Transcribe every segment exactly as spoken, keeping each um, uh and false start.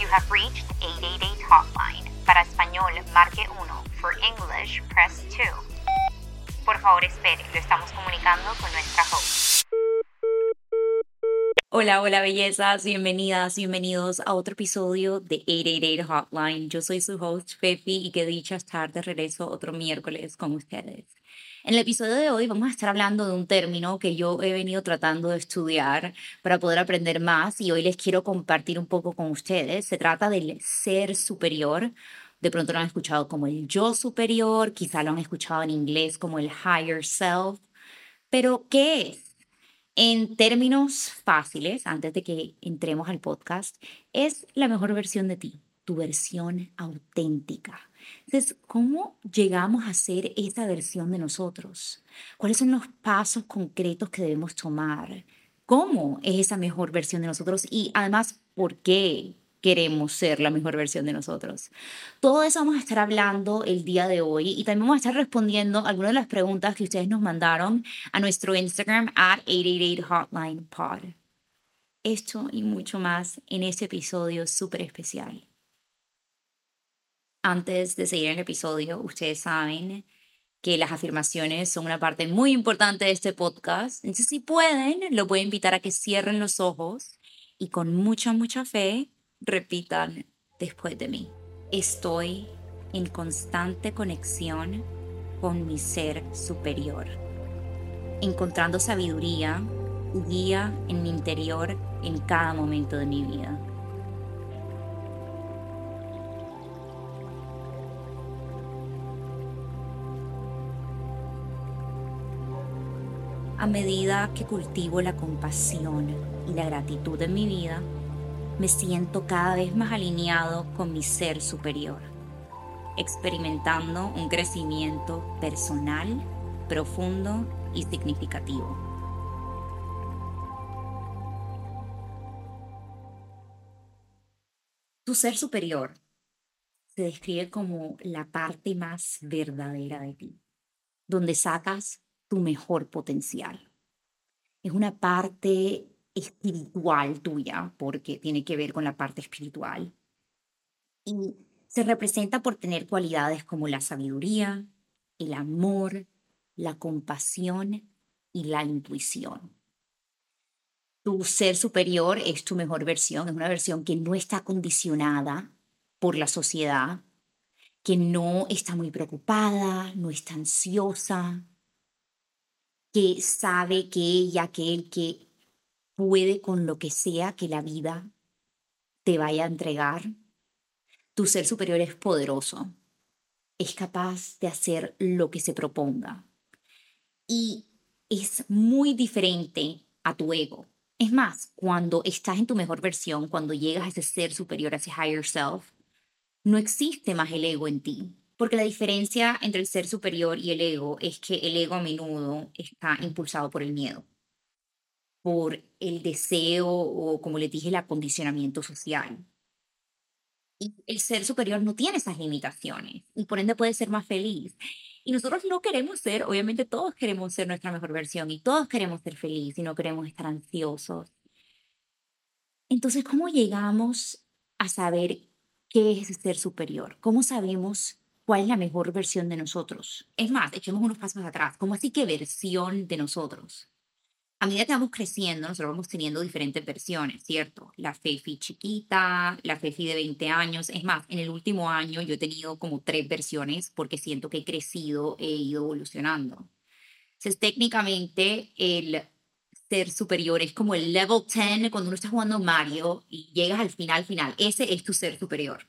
You have reached eight eight eight Hotline. Para español, marque uno. For English, press two. Por favor, espere. Lo estamos comunicando con nuestra host. Hola, hola bellezas, bienvenidas, bienvenidos a otro episodio de eight eight eight Hotline. Yo soy su host, Fefi, y qué dicha estar de regreso otro miércoles con ustedes. En el episodio de hoy vamos a estar hablando de un término que yo he venido tratando de estudiar para poder aprender más y hoy les quiero compartir un poco con ustedes. Se trata del ser superior. De pronto lo han escuchado como el yo superior, quizá lo han escuchado en inglés como el higher self. Pero, ¿qué es? En términos fáciles, antes de que entremos al podcast, es la mejor versión de ti, tu versión auténtica. Entonces, ¿cómo llegamos a ser esa versión de nosotros? ¿Cuáles son los pasos concretos que debemos tomar? ¿Cómo es esa mejor versión de nosotros? Y además, ¿por qué queremos ser la mejor versión de nosotros? Todo eso vamos a estar hablando el día de hoy y también vamos a estar respondiendo algunas de las preguntas que ustedes nos mandaron a nuestro Instagram at eight eight eight Hotline Pod. Esto y mucho más en este episodio súper especial. Antes de seguir el episodio, ustedes saben que las afirmaciones son una parte muy importante de este podcast. Entonces, si pueden, lo voy a invitar a que cierren los ojos y con mucha, mucha fe repitan después de mí. Estoy en constante conexión con mi ser superior, encontrando sabiduría y guía en mi interior en cada momento de mi vida. A medida que cultivo la compasión y la gratitud en mi vida, me siento cada vez más alineado con mi ser superior, experimentando un crecimiento personal, profundo y significativo. Tu ser superior se describe como la parte más verdadera de ti, donde sacas tu mejor potencial. Es una parte espiritual tuya, porque tiene que ver con la parte espiritual. Y se representa por tener cualidades como la sabiduría, el amor, la compasión y la intuición. Tu ser superior es tu mejor versión, es una versión que no está condicionada por la sociedad, que no está muy preocupada, no está ansiosa, que sabe que ella, que él, que puede con lo que sea que la vida te vaya a entregar. Tu ser superior es poderoso, es capaz de hacer lo que se proponga y es muy diferente a tu ego. Es más, cuando estás en tu mejor versión, cuando llegas a ese ser superior, a ese higher self, no existe más el ego en ti. Porque la diferencia entre el ser superior y el ego es que el ego a menudo está impulsado por el miedo, por el deseo o, como les dije, el acondicionamiento social. Y el ser superior no tiene esas limitaciones y por ende puede ser más feliz. Y nosotros no queremos ser, obviamente todos queremos ser nuestra mejor versión y todos queremos ser felices y no queremos estar ansiosos. Entonces, ¿cómo llegamos a saber qué es ese ser superior? ¿Cómo sabemos cuál es la mejor versión de nosotros? Es más, echemos unos pasos atrás. ¿Cómo así que versión de nosotros? A medida que vamos creciendo, nosotros vamos teniendo diferentes versiones, ¿cierto? La Fefi chiquita, la Fefi de veinte años. Es más, en el último año yo he tenido como tres versiones porque siento que he crecido, he ido evolucionando. Entonces, técnicamente, el ser superior es como el level diez cuando uno está jugando Mario y llegas al final, final. Ese es tu ser superior.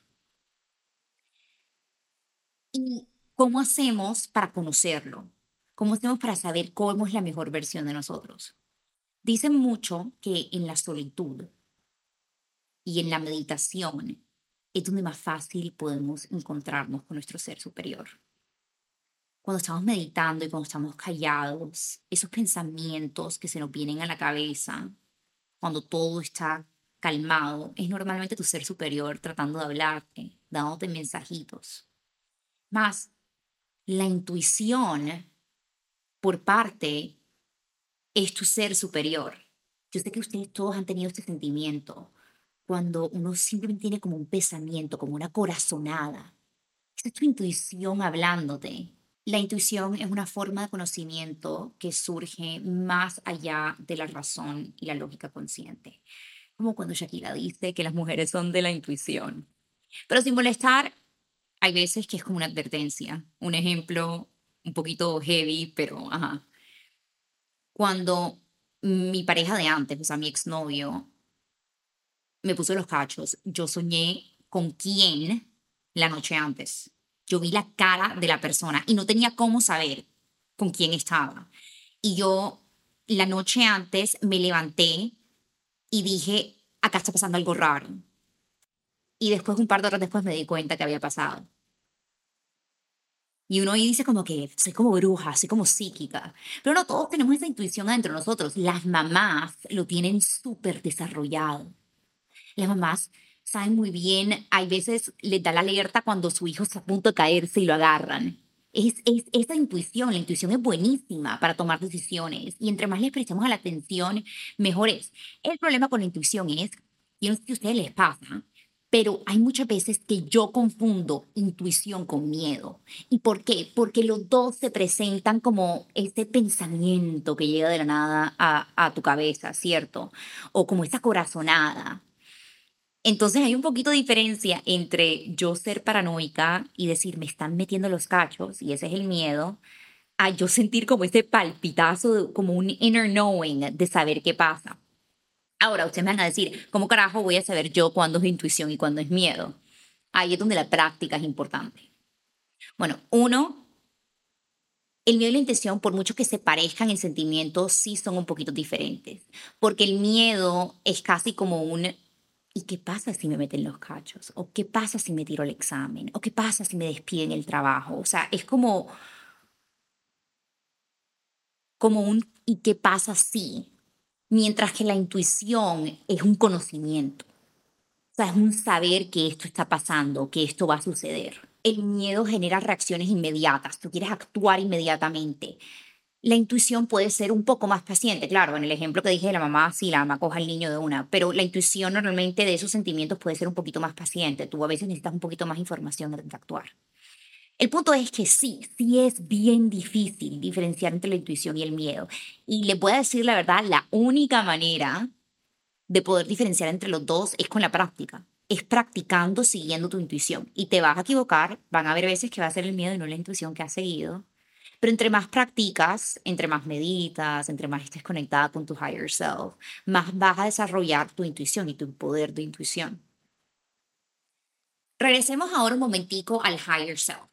¿Y cómo hacemos para conocerlo? ¿Cómo hacemos para saber cómo es la mejor versión de nosotros? Dicen mucho que en la solitud y en la meditación es donde más fácil podemos encontrarnos con nuestro ser superior. Cuando estamos meditando y cuando estamos callados, esos pensamientos que se nos vienen a la cabeza, cuando todo está calmado, es normalmente tu ser superior tratando de hablarte, dándote mensajitos. Más, la intuición por parte es tu ser superior. Yo sé que ustedes todos han tenido este sentimiento cuando uno simplemente tiene como un pensamiento, como una corazonada. Esa es tu intuición hablándote. La intuición es una forma de conocimiento que surge más allá de la razón y la lógica consciente. Como cuando Shakira dice que las mujeres son de la intuición. Pero sin molestar, hay veces que es como una advertencia. Un ejemplo un poquito heavy, pero ajá. Cuando mi pareja de antes, o sea, mi exnovio, me puso los cachos, yo soñé con quién la noche antes. Yo vi la cara de la persona y no tenía cómo saber con quién estaba. Y yo la noche antes me levanté y dije, acá está pasando algo raro. Y después, un par de horas después, me di cuenta que había pasado. Y uno ahí dice como que soy como bruja, soy como psíquica. Pero no, todos tenemos esa intuición adentro de nosotros. Las mamás lo tienen súper desarrollado. Las mamás saben muy bien, hay veces les da la alerta cuando su hijo está a punto de caerse y lo agarran. Es, es esa intuición, la intuición es buenísima para tomar decisiones y entre más le prestemos a la atención, mejor es. El problema con la intuición es, yo no sé si a ustedes les pasa, pero hay muchas veces que yo confundo intuición con miedo. ¿Y por qué? Porque los dos se presentan como este pensamiento que llega de la nada a, a tu cabeza, ¿cierto? O como esa corazonada. Entonces hay un poquito de diferencia entre yo ser paranoica y decir me están metiendo los cachos y ese es el miedo, a yo sentir como ese palpitazo, de- como un inner knowing de saber qué pasa. Ahora ustedes me van a decir, ¿cómo carajo voy a saber yo cuándo es intuición y cuándo es miedo? Ahí es donde la práctica es importante. Bueno, uno, el miedo y la intención, por mucho que se parezcan en sentimientos, sí son un poquito diferentes. Porque el miedo es casi como un, ¿y qué pasa si me meten los cachos? ¿O qué pasa si me tiro el examen? ¿O qué pasa si me despiden el trabajo? O sea, es como, como un, ¿y qué pasa si? Mientras que la intuición es un conocimiento. O sea, es un saber que esto está pasando, que esto va a suceder. El miedo genera reacciones inmediatas. Tú quieres actuar inmediatamente. La intuición puede ser un poco más paciente, claro, en el ejemplo que dije de la mamá, sí, la mamá coja al niño de una, pero la intuición normalmente de esos sentimientos puede ser un poquito más paciente, tú a veces necesitas un poquito más información antes de actuar. El punto es que sí, sí es bien difícil diferenciar entre la intuición y el miedo. Y les voy a decir la verdad, la única manera de poder diferenciar entre los dos es con la práctica. Es practicando, siguiendo tu intuición. Y te vas a equivocar, van a haber veces que va a ser el miedo y no la intuición que has seguido. Pero entre más practicas, entre más meditas, entre más estés conectada con tu higher self, más vas a desarrollar tu intuición y tu poder de intuición. Regresemos ahora un momentico al higher self,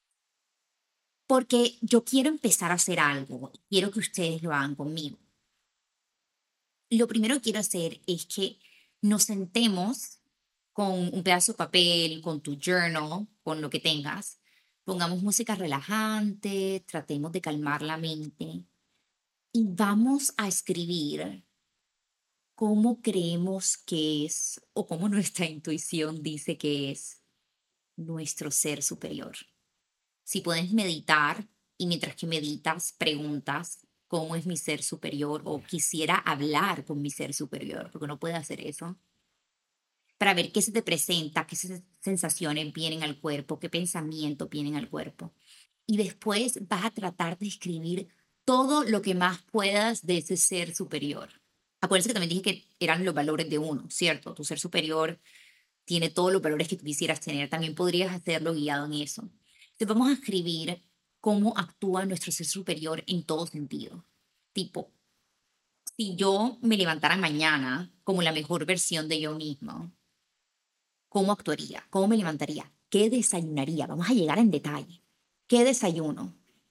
porque yo quiero empezar a hacer algo y quiero que ustedes lo hagan conmigo. Lo primero que quiero hacer es que nos sentemos con un pedazo de papel, con tu journal, con lo que tengas, pongamos música relajante, tratemos de calmar la mente y vamos a escribir cómo creemos que es o cómo nuestra intuición dice que es nuestro ser superior. Si puedes meditar y mientras que meditas preguntas cómo es mi ser superior o quisiera hablar con mi ser superior, porque no puede hacer eso, para ver qué se te presenta, qué se- sensaciones vienen al cuerpo, qué pensamientos vienen al cuerpo. Y después vas a tratar de escribir todo lo que más puedas de ese ser superior. Acuérdense que también dije que eran los valores de uno, ¿cierto? Tu ser superior tiene todos los valores que tú quisieras tener. También podrías hacerlo guiado en eso. Entonces vamos a escribir cómo actúa nuestro ser superior en todo sentido. Tipo, si yo me levantara mañana como la mejor versión de yo misma, ¿cómo actuaría? ¿Cómo me levantaría? ¿Qué desayunaría? Vamos a llegar en detalle. ¿Qué desayuno?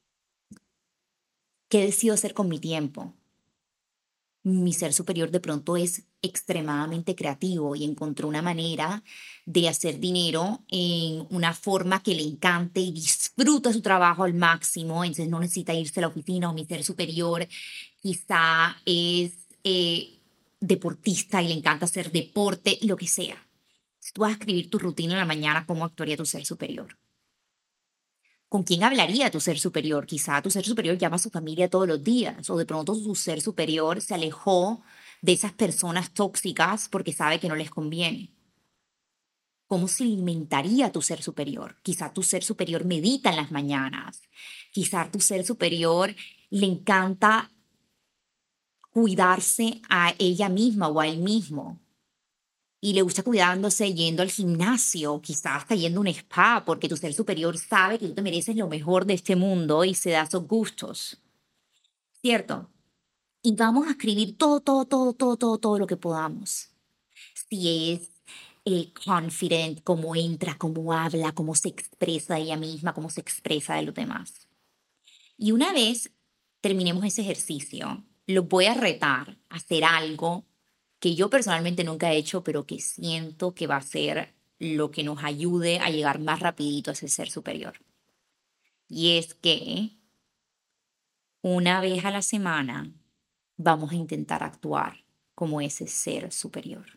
¿Qué decido hacer con mi tiempo? Mi ser superior de pronto es extremadamente creativo y encontró una manera de hacer dinero en una forma que le encante y disfruta su trabajo al máximo, entonces no necesita irse a la oficina o mi ser superior quizá es eh, deportista y le encanta hacer deporte, lo que sea. Si tú vas a escribir tu rutina en la mañana, ¿cómo actuaría tu ser superior? ¿Con quién hablaría tu ser superior? Quizá tu ser superior llama a su familia todos los días, o de pronto su ser superior se alejó, de esas personas tóxicas porque sabe que no les conviene. ¿Cómo se alimentaría tu ser superior? Quizá tu ser superior medita en las mañanas. Quizá tu ser superior le encanta cuidarse a ella misma o a él mismo. Y le gusta cuidándose yendo al gimnasio, quizás hasta yendo a un spa, porque tu ser superior sabe que tú te mereces lo mejor de este mundo y se da esos gustos, ¿cierto? Y vamos a escribir todo, todo, todo, todo, todo, todo lo que podamos. Si es eh, confident, cómo entra, cómo habla, cómo se expresa de ella misma, cómo se expresa de los demás. Y una vez terminemos ese ejercicio, los voy a retar a hacer algo que yo personalmente nunca he hecho, pero que siento que va a ser lo que nos ayude a llegar más rapidito a ese ser superior. Y es que una vez a la semana vamos a intentar actuar como ese ser superior.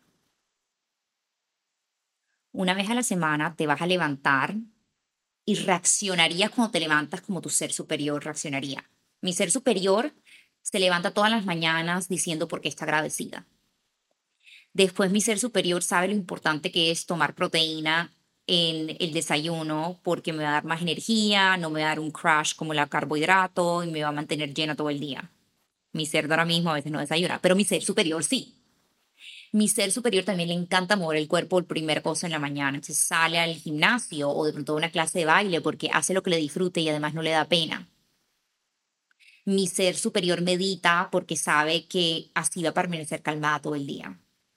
Una vez a la semana te vas a levantar y reaccionarías cuando te levantas como tu ser superior reaccionaría. Mi ser superior se levanta todas las mañanas diciendo por qué está agradecida. Después mi ser superior sabe lo importante que es tomar proteína en el desayuno porque me va a dar más energía, no me va a dar un crash como el carbohidrato y me va a mantener llena todo el día. Mi ser de ahora mismo a veces no desayuna, pero mi ser superior sí. Mi ser superior también le encanta mover el cuerpo el primer cosa en la mañana. Entonces sale al gimnasio o de pronto a una clase de baile porque hace lo que le disfrute y además no le da pena. Mi ser superior medita porque sabe que así va a permanecer calmada todo el día.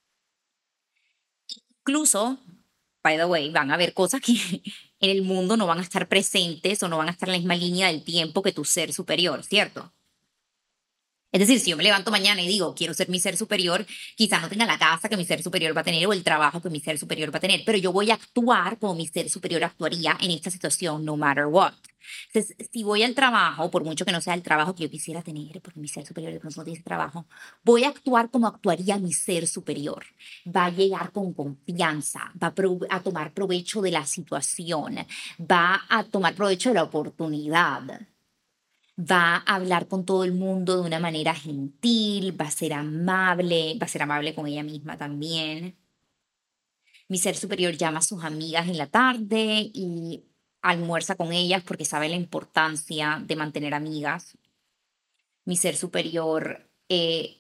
Incluso, by the way, van a haber cosas que en el mundo no van a estar presentes o no van a estar en la misma línea del tiempo que tu ser superior, ¿cierto? Es decir, si yo me levanto mañana y digo, quiero ser mi ser superior, quizás no tenga la casa que mi ser superior va a tener o el trabajo que mi ser superior va a tener, pero yo voy a actuar como mi ser superior actuaría en esta situación, no matter what. Entonces, si voy al trabajo, por mucho que no sea el trabajo que yo quisiera tener, porque mi ser superior de pronto no tiene ese trabajo, voy a actuar como actuaría mi ser superior. Va a llegar con confianza, va a, pro- a tomar provecho de la situación, va a tomar provecho de la oportunidad. Va a hablar con todo el mundo de una manera gentil, va a ser amable, va a ser amable con ella misma también. Mi ser superior llama a sus amigas en la tarde y almuerza con ellas porque sabe la importancia de mantener amigas. Mi ser superior eh,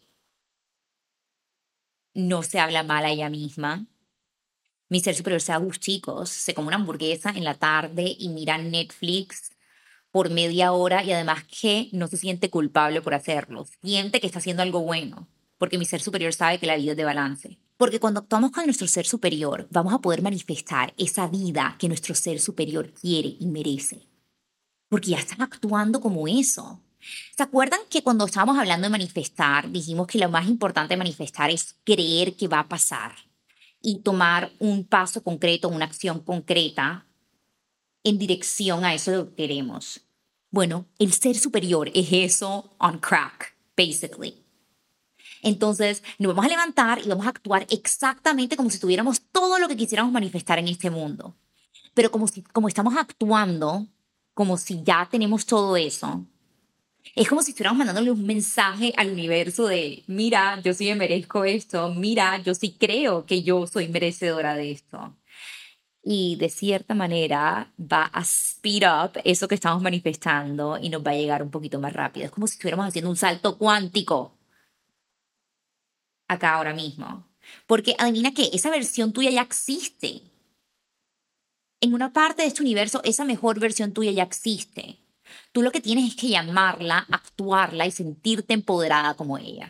no se habla mal a ella misma. Mi ser superior se da gusticos, se come una hamburguesa en la tarde y mira Netflix por media hora y además que no se siente culpable por hacerlo, siente que está haciendo algo bueno, porque mi ser superior sabe que la vida es de balance. Porque cuando actuamos con nuestro ser superior, vamos a poder manifestar esa vida que nuestro ser superior quiere y merece, porque ya están actuando como eso. ¿Se acuerdan que cuando estábamos hablando de manifestar, dijimos que lo más importante de manifestar es creer que va a pasar y tomar un paso concreto, una acción concreta en dirección a eso de lo que queremos? Bueno, el ser superior es eso on crack, basically. Entonces, nos vamos a levantar y vamos a actuar exactamente como si tuviéramos todo lo que quisiéramos manifestar en este mundo. Pero como, si, como estamos actuando, como si ya tenemos todo eso, es como si estuviéramos mandándole un mensaje al universo de, mira, yo sí me merezco esto, mira, yo sí creo que yo soy merecedora de esto. Y de cierta manera va a speed up eso que estamos manifestando y nos va a llegar un poquito más rápido. Es como si estuviéramos haciendo un salto cuántico acá ahora mismo. Porque adivina qué, esa versión tuya ya existe. En una parte de este universo, esa mejor versión tuya ya existe. Tú lo que tienes es que llamarla, actuarla y sentirte empoderada como ella.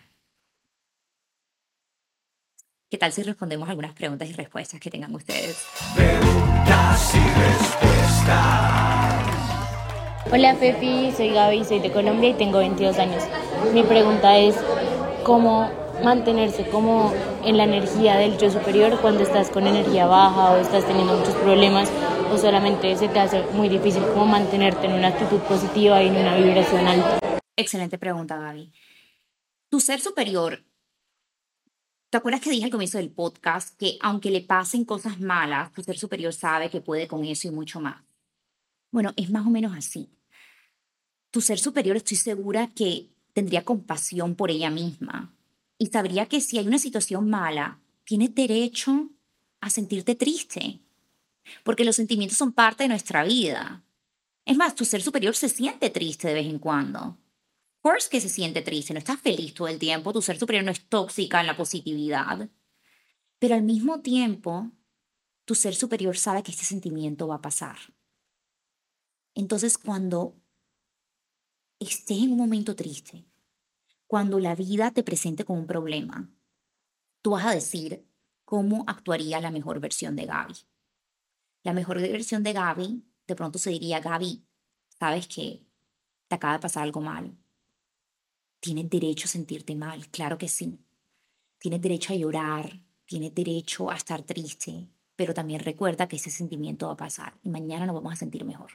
¿Qué tal si respondemos algunas preguntas y respuestas que tengan ustedes? Preguntas y respuestas. Hola Fefi, soy Gaby, soy de Colombia y tengo veintidós años. Mi pregunta es, ¿cómo mantenerse como en la energía del yo superior cuando estás con energía baja o estás teniendo muchos problemas o solamente se te hace muy difícil como mantenerte en una actitud positiva y en una vibración alta? Excelente pregunta, Gaby. Tu ser superior, ¿te acuerdas que dije al comienzo del podcast que aunque le pasen cosas malas, tu ser superior sabe que puede con eso y mucho más? Bueno, es más o menos así. Tu ser superior, estoy segura que tendría compasión por ella misma y sabría que si hay una situación mala, tienes derecho a sentirte triste, porque los sentimientos son parte de nuestra vida. Es más, tu ser superior se siente triste de vez en cuando. Of course que se siente triste, no estás feliz todo el tiempo, tu ser superior no es tóxica en la positividad, pero al mismo tiempo, tu ser superior sabe que este sentimiento va a pasar. Entonces, cuando estés en un momento triste, cuando la vida te presente con un problema, tú vas a decir cómo actuaría la mejor versión de Gaby. La mejor versión de Gaby, de pronto se diría, Gaby, sabes que te acaba de pasar algo mal. Tienes derecho a sentirte mal, claro que sí. Tienes derecho a llorar, tienes derecho a estar triste, pero también recuerda que ese sentimiento va a pasar y mañana nos vamos a sentir mejor.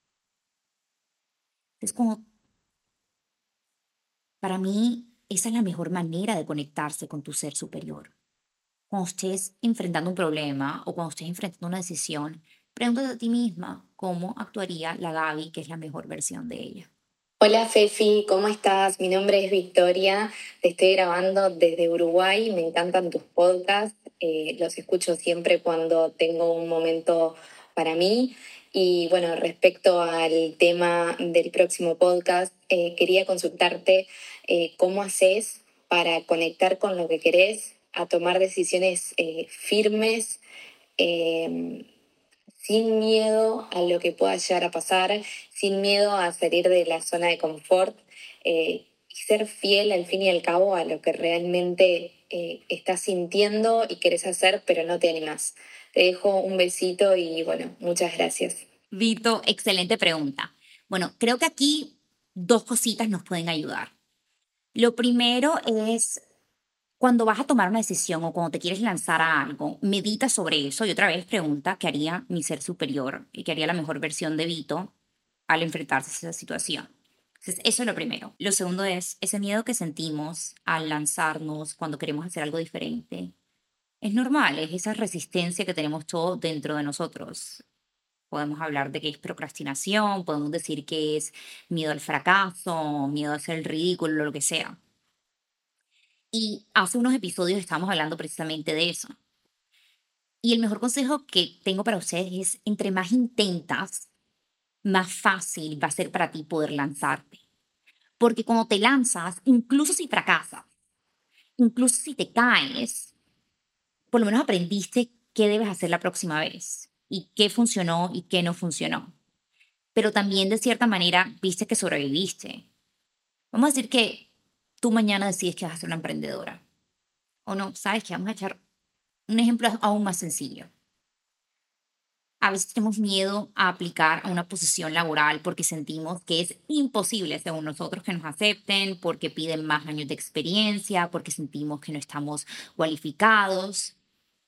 Es como, para mí, esa es la mejor manera de conectarse con tu ser superior. Cuando estés enfrentando un problema o cuando estés enfrentando una decisión, pregúntate a ti misma cómo actuaría la Gaby, que es la mejor versión de ella. Hola Fefi, ¿cómo estás? Mi nombre es Victoria, te estoy grabando desde Uruguay, me encantan tus podcasts, eh, los escucho siempre cuando tengo un momento para mí. Y bueno, respecto al tema del próximo podcast, eh, quería consultarte eh, cómo haces para conectar con lo que querés, a tomar decisiones eh, firmes, eh, sin miedo a lo que pueda llegar a pasar, sin miedo a salir de la zona de confort eh, y ser fiel al fin y al cabo a lo que realmente eh, estás sintiendo y querés hacer, pero no te animás. Te dejo un besito y bueno, muchas gracias. Vito, excelente pregunta. Bueno, creo que aquí dos cositas nos pueden ayudar. Lo primero es cuando vas a tomar una decisión o cuando te quieres lanzar a algo, medita sobre eso y otra vez pregunta qué haría mi ser superior y qué haría la mejor versión de Vito al enfrentarse a esa situación. Entonces, eso es lo primero. Lo segundo es ese miedo que sentimos al lanzarnos cuando queremos hacer algo diferente. Es normal, es esa resistencia que tenemos todos dentro de nosotros. Podemos hablar de que es procrastinación, podemos decir que es miedo al fracaso, miedo a hacer el ridículo, lo que sea. Y hace unos episodios estamos hablando precisamente de eso. Y el mejor consejo que tengo para ustedes es, entre más intentas, más fácil va a ser para ti poder lanzarte. Porque cuando te lanzas, incluso si fracasas, incluso si te caes, por lo menos aprendiste qué debes hacer la próxima vez y qué funcionó y qué no funcionó. Pero también de cierta manera viste que sobreviviste. Vamos a decir que tú mañana decides que vas a ser una emprendedora. O no, sabes que vamos a echar un ejemplo aún más sencillo. A veces tenemos miedo a aplicar a una posición laboral porque sentimos que es imposible, según nosotros, que nos acepten, porque piden más años de experiencia, porque sentimos que no estamos cualificados.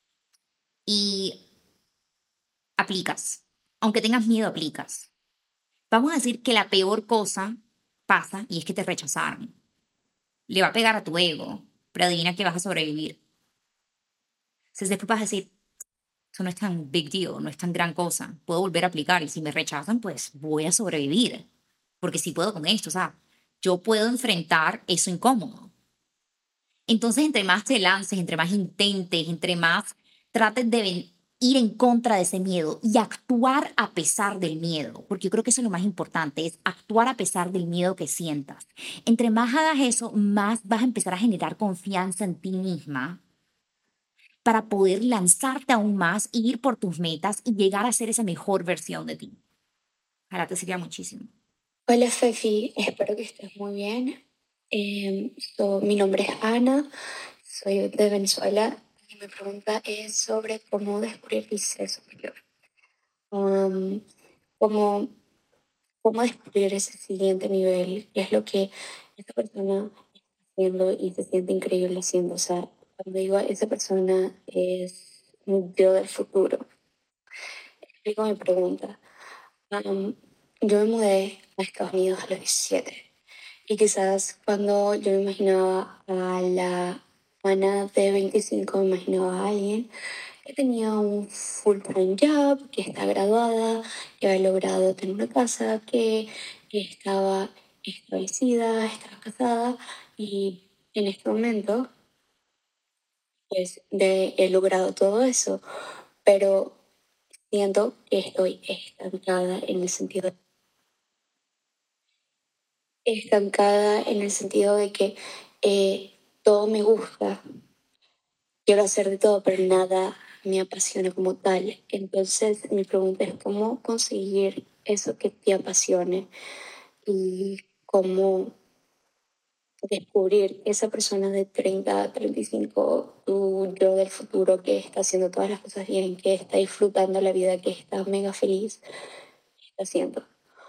Y aplicas. Aunque tengas miedo, aplicas. Vamos a decir que la peor cosa pasa y es que te rechazaron. Le va a pegar a tu ego, pero adivina que vas a sobrevivir. Entonces después vas a decir, eso no es tan big deal, no es tan gran cosa. Puedo volver a aplicar y si me rechazan, pues voy a sobrevivir. Porque sí puedo con esto, o sea, yo puedo enfrentar eso incómodo. Entonces, entre más te lances, entre más intentes, entre más trates de ven- ir en contra de ese miedo y actuar a pesar del miedo, porque yo creo que eso es lo más importante, es actuar a pesar del miedo que sientas. Entre más hagas eso, más vas a empezar a generar confianza en ti misma para poder lanzarte aún más, y ir por tus metas y llegar a ser esa mejor versión de ti. Ojalá te sirva muchísimo. Hola Fefi, espero que estés muy bien. Eh, so- mi nombre es Ana, soy de Venezuela y mi pregunta es sobre cómo descubrir el ser superior. Um, cómo, cómo descubrir ese siguiente nivel, qué es lo que esta persona está haciendo y se siente increíble haciendo. O sea, cuando digo esa persona es mi yo del futuro. Explico mi pregunta. Um, yo me mudé a Estados Unidos a los diecisiete. Y quizás cuando yo me imaginaba a la Ana de veinticinco, me imaginaba a alguien que tenía un full-time job, que está graduada, que había logrado tener una casa, que estaba establecida, estaba casada. Y en este momento pues de, he logrado todo eso, pero siento que estoy estancada en el sentido, estancada en el sentido de que eh, todo me gusta, quiero hacer de todo, pero nada me apasiona como tal. Entonces mi pregunta es cómo conseguir eso que te apasione y cómo descubrir esa persona de treinta, treinta y cinco, tu yo del futuro que está haciendo todas las cosas bien, que está disfrutando la vida, que está mega feliz, que está haciendo.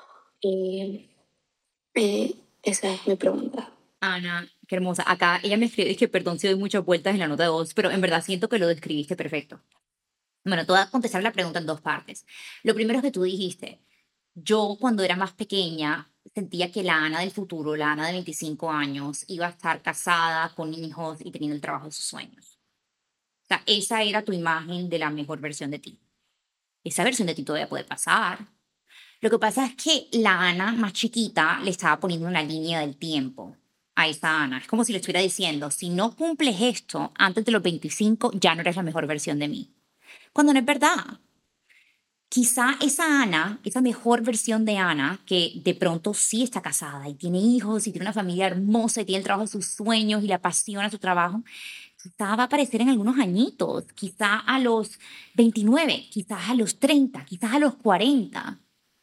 Y eh, esa es mi pregunta. Ana, qué hermosa. Acá ella me escribe, es que perdón si doy muchas vueltas en la nota de voz, pero en verdad siento que lo describiste perfecto. Bueno, te voy a contestar la pregunta en dos partes. Lo primero es que tú dijiste, yo cuando era más pequeña sentía que la Ana del futuro, la Ana de veinticinco años, iba a estar casada, con hijos y teniendo el trabajo de sus sueños. O sea, esa era tu imagen de la mejor versión de ti. Esa versión de ti todavía puede pasar. Lo que pasa es que la Ana más chiquita le estaba poniendo una línea del tiempo a esa Ana. Es como si le estuviera diciendo, si no cumples esto antes de los veinticinco, ya no eres la mejor versión de mí. Cuando no es verdad. Quizá esa Ana, esa mejor versión de Ana, que de pronto sí está casada y tiene hijos y tiene una familia hermosa y tiene el trabajo de sus sueños y le apasiona su trabajo, quizá va a aparecer en algunos añitos, quizá a los veintinueve, quizás a los treinta, quizás a los cuarenta,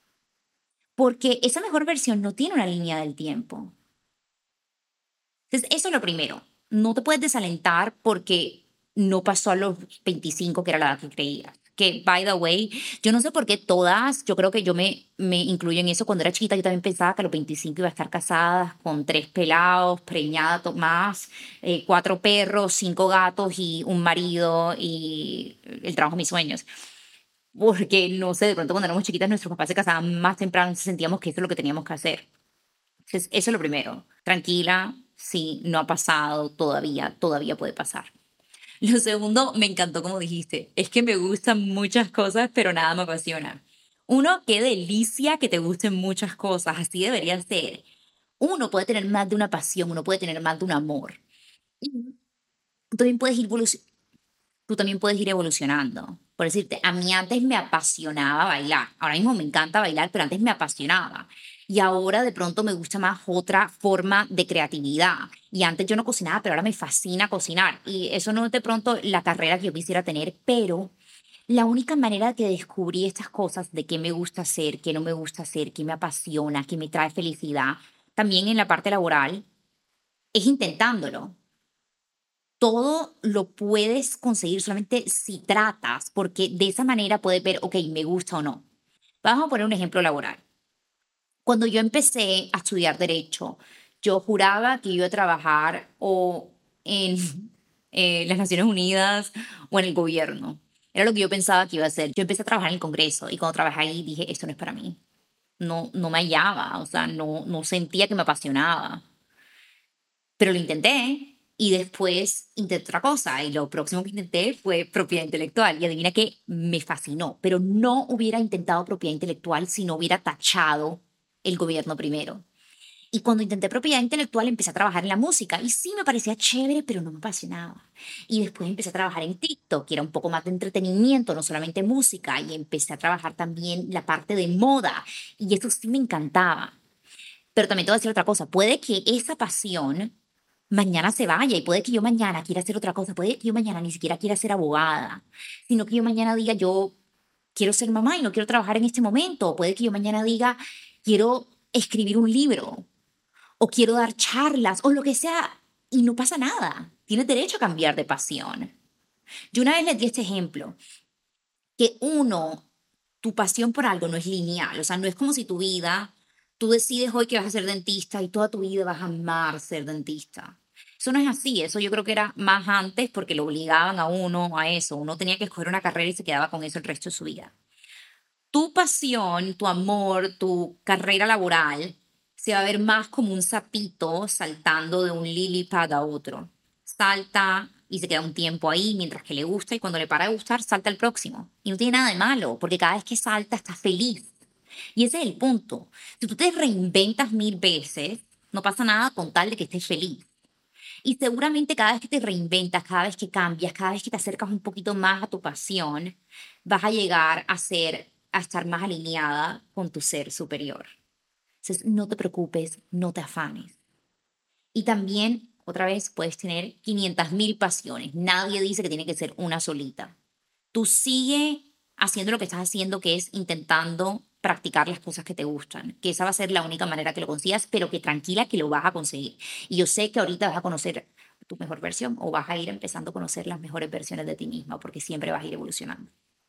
porque esa mejor versión no tiene una línea del tiempo. Entonces, eso es lo primero. No te puedes desalentar porque no pasó a los veinticinco, que era la edad que creías. Que, by the way, yo no sé por qué todas, yo creo que yo me, me incluyo en eso. Cuando era chiquita, yo también pensaba que a los veinticinco iba a estar casada con tres pelados, preñada to- más, eh, cuatro perros, cinco gatos y un marido y el trabajo de mis sueños. Porque, no sé, de pronto cuando éramos chiquitas, nuestros papás se casaban más temprano, sentíamos que eso es lo que teníamos que hacer. Entonces, eso es lo primero. Tranquila, sí, no ha pasado todavía, todavía puede pasar. Lo segundo, me encantó como dijiste, es que me gustan muchas cosas, pero nada me apasiona. Uno, qué delicia que te gusten muchas cosas, así debería ser. Uno puede tener más de una pasión, uno puede tener más de un amor. Y tú también puedes ir tú también puedes ir evolucionando. Por decirte, a mí antes me apasionaba bailar. Ahora mismo me encanta bailar, pero antes me apasionaba. Y ahora de pronto me gusta más otra forma de creatividad. Y antes yo no cocinaba, pero ahora me fascina cocinar. Y eso no es de pronto la carrera que yo quisiera tener, pero la única manera de que descubrí estas cosas, de qué me gusta hacer, qué no me gusta hacer, qué me apasiona, qué me trae felicidad, también en la parte laboral, es intentándolo. Todo lo puedes conseguir solamente si tratas, porque de esa manera puedes ver, ok, me gusta o no. Vamos a poner un ejemplo laboral. Cuando yo empecé a estudiar derecho, yo juraba que iba a trabajar o en eh, las Naciones Unidas o en el gobierno. Era lo que yo pensaba que iba a hacer. Yo empecé a trabajar en el Congreso y cuando trabajé ahí dije, esto no es para mí. No, no me hallaba, o sea, no, no sentía que me apasionaba. Pero lo intenté y después intenté otra cosa y lo próximo que intenté fue propiedad intelectual y adivina que me fascinó, pero no hubiera intentado propiedad intelectual si no hubiera tachado el gobierno primero. Y cuando intenté propiedad intelectual empecé a trabajar en la música y sí me parecía chévere, pero no me apasionaba. Y después empecé a trabajar en TikTok, que era un poco más de entretenimiento, no solamente música, y empecé a trabajar también la parte de moda y eso sí me encantaba. Pero también te voy a decir otra cosa, puede que esa pasión mañana se vaya y puede que yo mañana quiera hacer otra cosa, puede que yo mañana ni siquiera quiera ser abogada, sino que yo mañana diga yo quiero ser mamá y no quiero trabajar en este momento, o puede que yo mañana diga quiero escribir un libro o quiero dar charlas o lo que sea y no pasa nada, tienes derecho a cambiar de pasión. Yo una vez les di este ejemplo, que uno, tu pasión por algo no es lineal, o sea, no es como si tu vida, tú decides hoy que vas a ser dentista y toda tu vida vas a amar ser dentista. Eso no es así, eso yo creo que era más antes porque lo obligaban a uno a eso, uno tenía que escoger una carrera y se quedaba con eso el resto de su vida. Tu pasión, tu amor, tu carrera laboral se va a ver más como un sapito saltando de un lily pad a otro. Salta y se queda un tiempo ahí mientras que le gusta y cuando le para de gustar salta al próximo. Y no tiene nada de malo porque cada vez que salta estás feliz. Y ese es el punto. Si tú te reinventas mil veces, no pasa nada con tal de que estés feliz. Y seguramente cada vez que te reinventas, cada vez que cambias, cada vez que te acercas un poquito más a tu pasión, vas a llegar a ser, a estar más alineada con tu ser superior. Entonces, no te preocupes, no te afanes. Y también, otra vez, puedes tener quinientas mil pasiones. Nadie dice que tiene que ser una solita. Tú sigue haciendo lo que estás haciendo, que es intentando practicar las cosas que te gustan, que esa va a ser la única manera que lo consigas, pero que tranquila que lo vas a conseguir. Y yo sé que ahorita vas a conocer tu mejor versión o vas a ir empezando a conocer las mejores versiones de ti misma, porque siempre vas a ir evolucionando.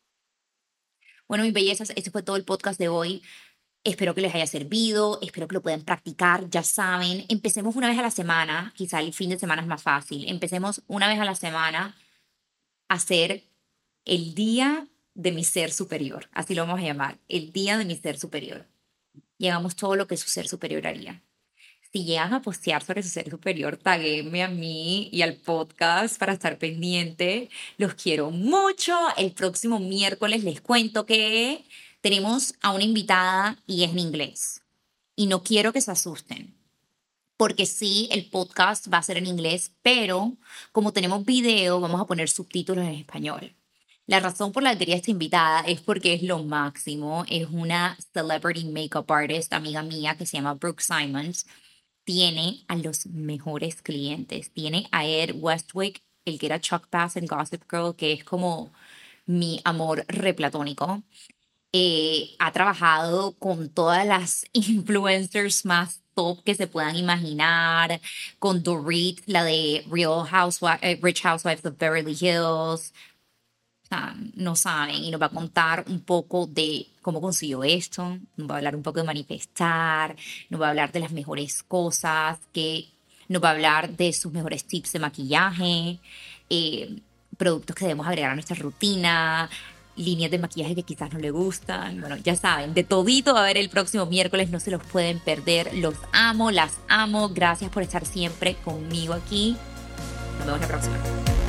Bueno, mis bellezas, este fue todo el podcast de hoy. Espero que les haya servido, espero que lo puedan practicar, ya saben, empecemos una vez a la semana, quizá el fin de semana es más fácil, empecemos una vez a la semana a hacer el día de mi ser superior, así lo vamos a llamar, el día de mi ser superior. Y hagamos todo lo que su ser superior haría. Si llegan a postear sobre su ser superior, taguenme a mí y al podcast para estar pendiente. Los quiero mucho. El próximo miércoles les cuento que tenemos a una invitada y es en inglés. Y no quiero que se asusten, porque sí, el podcast va a ser en inglés, pero como tenemos video, vamos a poner subtítulos en español. La razón por la que quería esta invitada es porque es lo máximo. Es una celebrity makeup artist, amiga mía, que se llama Brooke Simons. Tiene a los mejores clientes. Tiene a Ed Westwick, el que era Chuck Bass en Gossip Girl, que es como mi amor replatónico. Eh, ha trabajado con todas las influencers más top que se puedan imaginar, con Dorit, la de Real Housewives, eh, Rich Housewives of Beverly Hills. O sea, no saben, y nos va a contar un poco de cómo consiguió esto, nos va a hablar un poco de manifestar, nos va a hablar de las mejores cosas, que nos va a hablar de sus mejores tips de maquillaje, eh, productos que debemos agregar a nuestra rutina, líneas de maquillaje que quizás no le gustan. Bueno, ya saben, de todito va a haber el próximo miércoles, no se los pueden perder. Los amo, las amo, gracias por estar siempre conmigo aquí. Nos vemos la próxima.